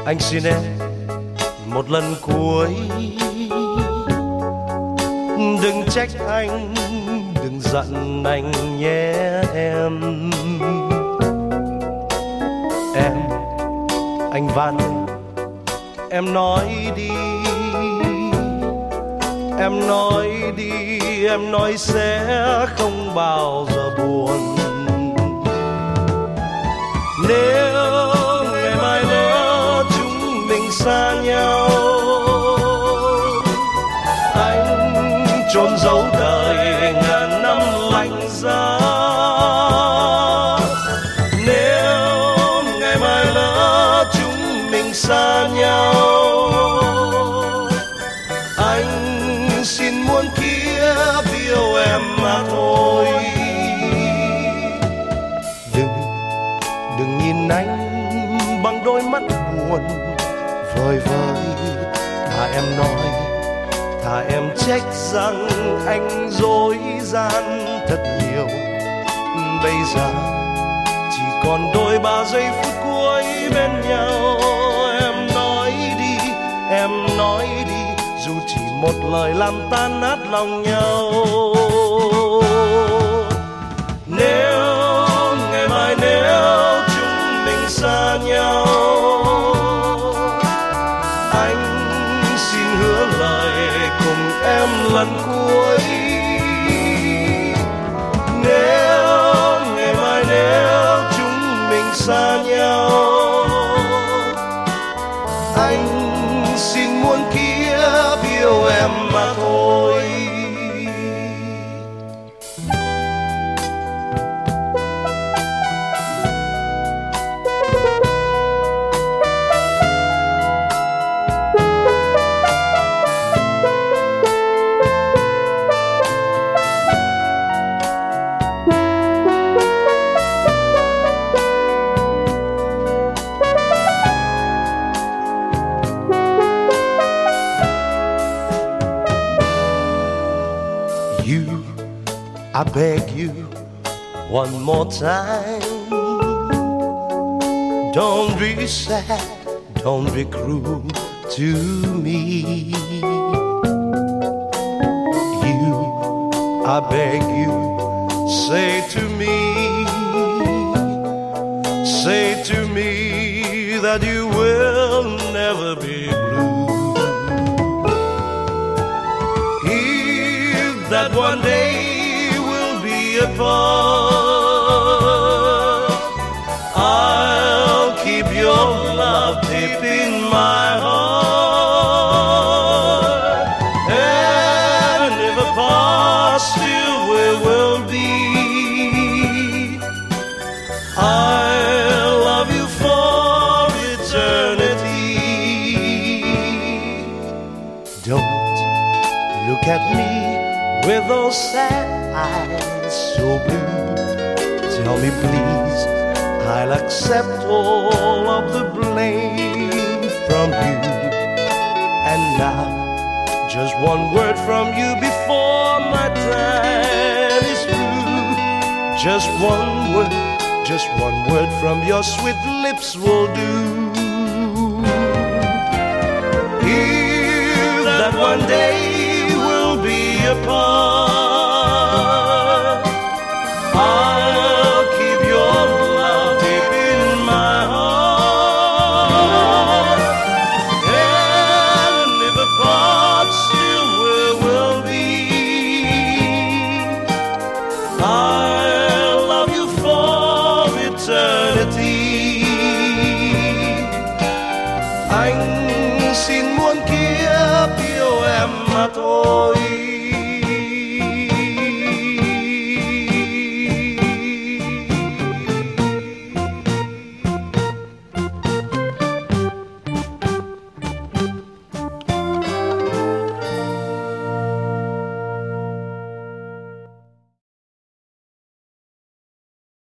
Anh xin em một lần cuối, đừng trách anh, đừng giận anh nhé em. Em, anh van em nói đi, em nói đi, em nói sẽ không bao giờ buồn. Nếu ngày mai nữa chúng mình xa nhau, anh chôn giấu đời ngàn năm lạnh giá. Nếu ngày mai nữa chúng mình xa nhau, anh xin muôn kiếp yêu em mà thôi. Đừng nhìn anh bằng đôi mắt buồn vời vợi. Thà em nói, thà em trách rằng anh dối gian thật nhiều. Bây giờ chỉ còn đôi ba giây phút cuối bên nhau. Em nói đi, em nói đi, dù chỉ một lời làm tan nát lòng nhau. Nếu ngày mai nếu chúng mình xa nhau, anh xin hứa lời cùng em lần cuối. Nếu ngày mai nếu chúng mình xa nhau, anh xin muôn kiếp yêu em mà thôi. I beg you one more time, don't be sad, don't be cruel to me. I beg you, say to me that you will never be blue. If that one day apart, I'll keep your love deep in my heart, and if apart still we will be. I'll love you for eternity. Don't look at me with those sad eyes so blue. Tell me please, I'll accept all of the blame from you. And now, just one word from you before my time is through. Just one word from your sweet lips will do. If that one day will be apart, I'll keep your love deep in my heart, and if apart still we will be. I'll love you for eternity.